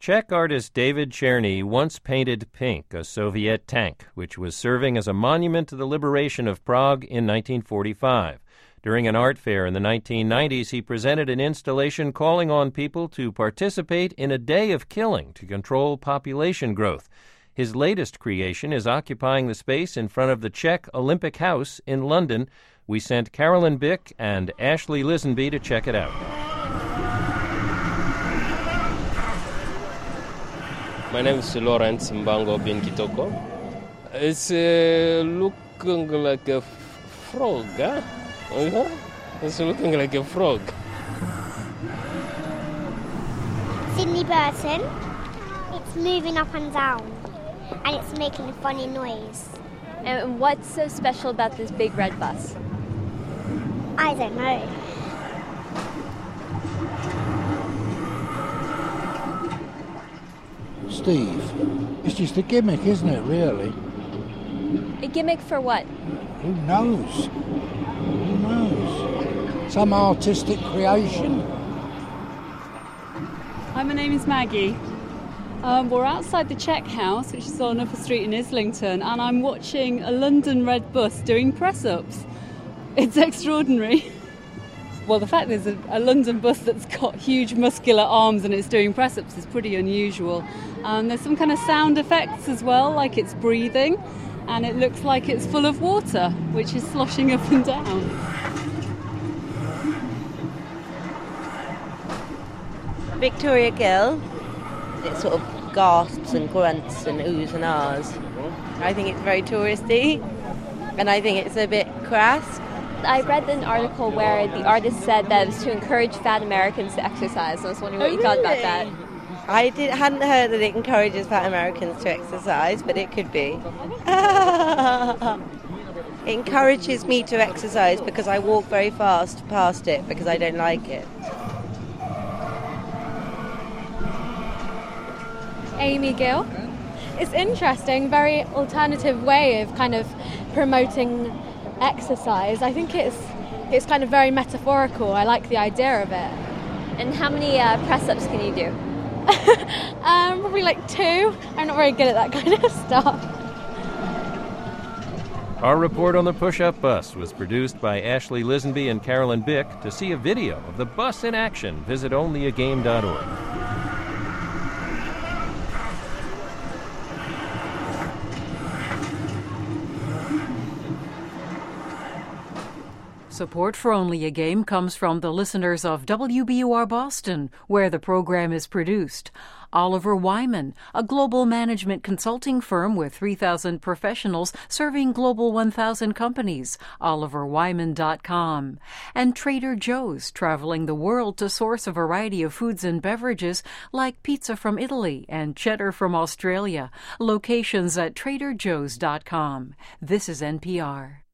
Czech artist David Černý once painted pink a Soviet tank, which was serving as a monument to the liberation of Prague in 1945. During an art fair in the 1990s, he presented an installation calling on people to participate in a day of killing to control population growth. His latest creation is occupying the space in front of the Czech Olympic House in London. We sent Carolyn Bick and Ashley Lisenby to check it out. My name is Lawrence Mbango Bin Kitoko. It's looking like a frog, huh? It's looking like a frog. Sydney Burton. It's moving up and down, and it's making a funny noise. And what's so special about this big red bus? I don't know. Steve, it's just a gimmick, isn't it, really? A gimmick for what? Who knows? Who knows? Some artistic creation? Hi, my name is Maggie. We're outside the Czech House, which is on Upper Street in Islington, and I'm watching a London red bus doing press-ups. It's extraordinary. Well, the fact there's a London bus that's got huge muscular arms and it's doing press-ups is pretty unusual. There's some kind of sound effects as well, like it's breathing, and it looks like it's full of water, which is sloshing up and down. Victoria Gill. It sort of gasps and grunts and oohs and ahs. I think it's very touristy, and I think it's a bit crass. I read an article where the artist said that it was to encourage fat Americans to exercise. I was wondering what you thought about that. I hadn't heard that it encourages fat Americans to exercise, but it could be. It encourages me to exercise because I walk very fast past it because I don't like it. Amy Gill. It's interesting, very alternative way of kind of promoting exercise. I think it's kind of very metaphorical. I like the idea of it. And how many press-ups can you do? Probably like 2. I'm not very good at that kind of stuff. Our report on the push-up bus was produced by Ashley Lisenby and Carolyn Bick. To see a video of the bus in action, visit onlyagame.org. Support for Only a Game comes from the listeners of WBUR Boston, where the program is produced. Oliver Wyman, a global management consulting firm with 3,000 professionals serving Global 1,000 companies, oliverwyman.com. And Trader Joe's, traveling the world to source a variety of foods and beverages like pizza from Italy and cheddar from Australia. Locations at traderjoes.com. This is NPR.